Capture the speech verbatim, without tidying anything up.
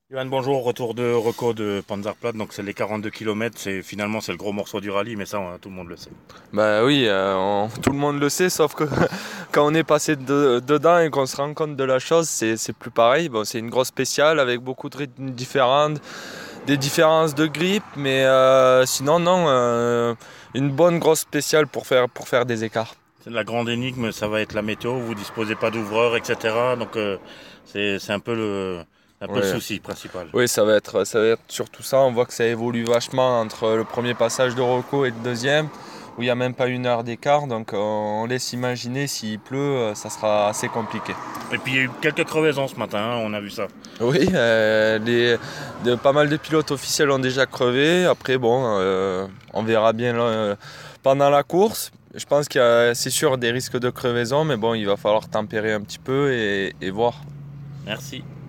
Johan, bonjour, retour de reco de Panzerplatte, donc c'est les quarante-deux kilomètres, c'est finalement c'est le gros morceau du rallye, mais ça on- tout le monde le sait. Bah oui, euh, on- tout le monde le sait, sauf que quand on est passé de- dedans et qu'on se rend compte de la chose, c'est c'est plus pareil. Bon, c'est une grosse spéciale avec beaucoup de rythmes différents, des différences de grippe, mais euh, sinon non, euh, une bonne grosse spéciale pour faire pour faire des écarts. C'est la grande énigme, ça va être la météo, vous disposez pas d'ouvreurs, et cetera. Donc euh, c'est c'est un peu le un peu le Ouais. souci principal. Oui, ça va être ça va être surtout ça. On voit que ça évolue vachement entre le premier passage de Rocco et le deuxième, où il y a même pas une heure d'écart. Donc euh, on laisse imaginer s'il pleut, euh, ça sera assez compliqué. Et puis il y a eu quelques crevaisons ce matin, hein, on a vu ça. Oui, euh, les, de, pas mal de pilotes officiels ont déjà crevé. Après, bon, euh, on verra bien là, euh, pendant la course. Je pense qu'il y a, c'est sûr, des risques de crevaison, mais bon, il va falloir tempérer un petit peu et, et voir. Merci.